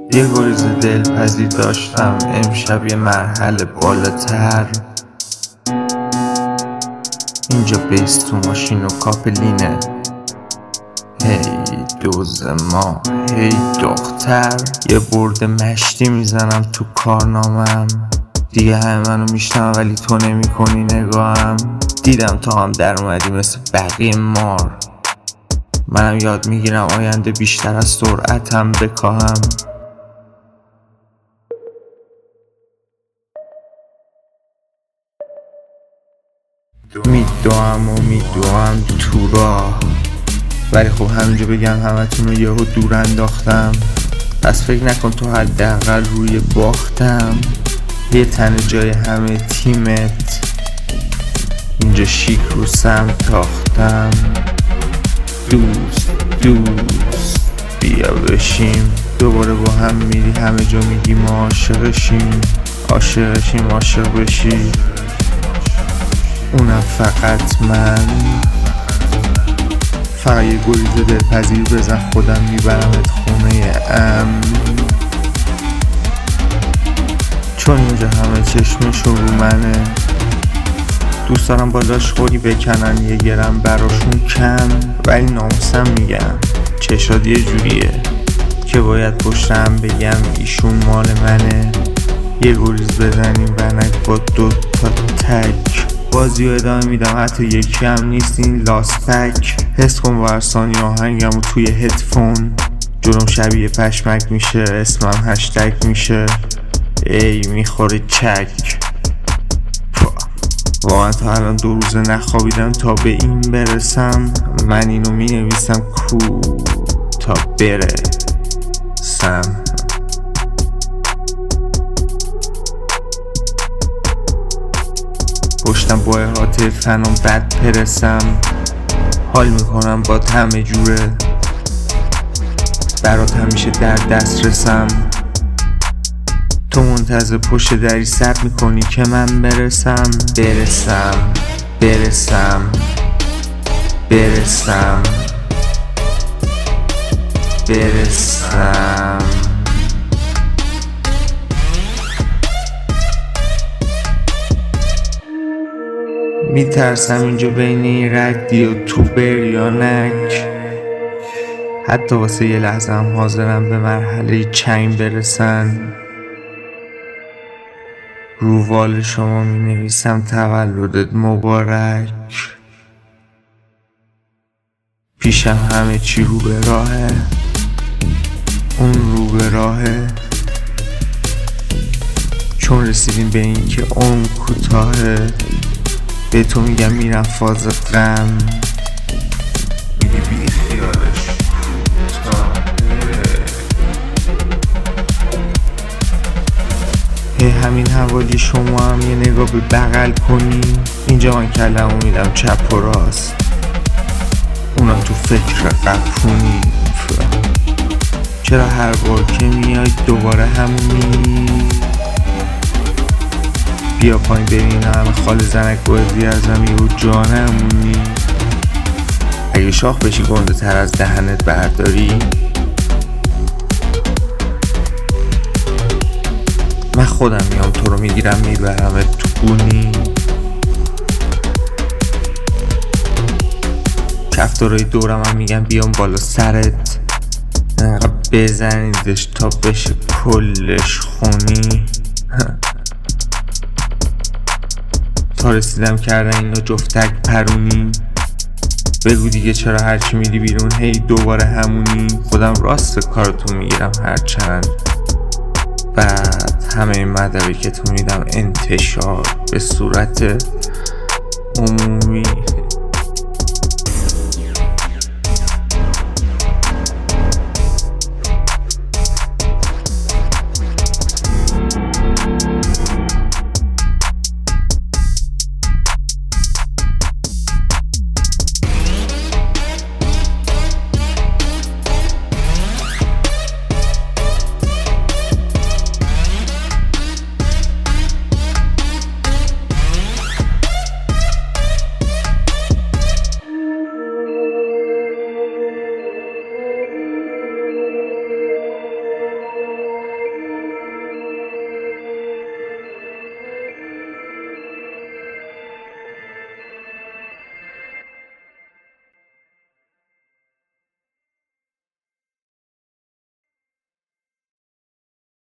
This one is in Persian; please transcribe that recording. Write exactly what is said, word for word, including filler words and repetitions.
یه گریز دلپذیر داشتم امشب یه مرحله بالاتر. اینجا بیس تو ماشین و کاپلینه. هی دوز ما هی دختر، یه برد مشتی میزنم تو کارنامم. دیگه همه منو میشنم ولی تو نمی کنی نگاهم. دیدم تا هم در اومدی مثل بقیه مار. منم یاد میگیرم آینده بیشتر از سرعتم بکاهم. میدوام و میدوام تو راه، ولی خب همینجا بگم همتون رو یهو دور انداختم. پس فکر نکن تو حداقل روی باختم. یه تن جای همه تیمت، اینجا شیک رو سمت تاختم. دوست دوست بیا بشیم دوباره با هم میری همه جا میگی ما عاشقشیم. عاشقشیم عاشق بشی، اونم فقط من. فقط یه گریز دلپذیر بزن خودم میبرمت خونه ام. چون اینجا همه چشمشون رو منه. دوست دارم بالاش خوری بکنن یه گرم براشون کم، ولی ناموسم میگم چشاد یه جوریه که باید پشتم بگم ایشون مال منه. یه گریز بزنیم بنک با دو تا تک. بازی رو ادامه میدم حتی یکی هم نیست این لاستک. حس کن ورسانی آهنگم و توی هدفون. جلوم شبیه پشمک میشه، اسمم هشتگ میشه. ای میخوره چک. واقعا تا الان دو روزه نخوابیدم تا به این برسم. من اینو می نویسم کو تا برسم. پشتم با احاطه فنم بد پرسم. حال میکنم با همه جوره، برات همیشه در دست رسم. تو منتظر پشت دری سب میکنی که من برسم. برسم برسم برسم برسم میترسم اینجا بین این ردی و تو بریانک. حتی واسه یه لحظه هم حاضرم به مرحله چنگ برسن. رو وال شما می نویسم تولدت مبارک. پیشم همه چی رو به راهه، اون رو به راهه. چون رسیدیم به این که اون کوتاهه، به تو میگم میرم فاز غم. میگی بی خیالش هی همین حوالی شما هم یه نگاه به بغل کنی. اینجا من کلمو میدم چپ و راست، اونم تو فکر قپونی. چرا هر بار که میای دوباره همونی؟ بیا پایین ببین همه خال زنک بازی ازم یه جانمونی. اگه شاخ بشی گنده تر از دهنت برداری، من خودم میام تو رو میگیرم میبرم تو گونی. کفتارای دورم هم میگم بیام بالا سرت، انقدر بزنیدش تا بشه کلش خونی. تا رسیدم کردن اینا جفتک پرونی. بگو دیگه چرا هرچی میدی بیرون هی دوباره همونی؟ خودم راست کارتون میگیرم هرچند بعد همه این مدرکتون میدم انتشار به صورت عمومی.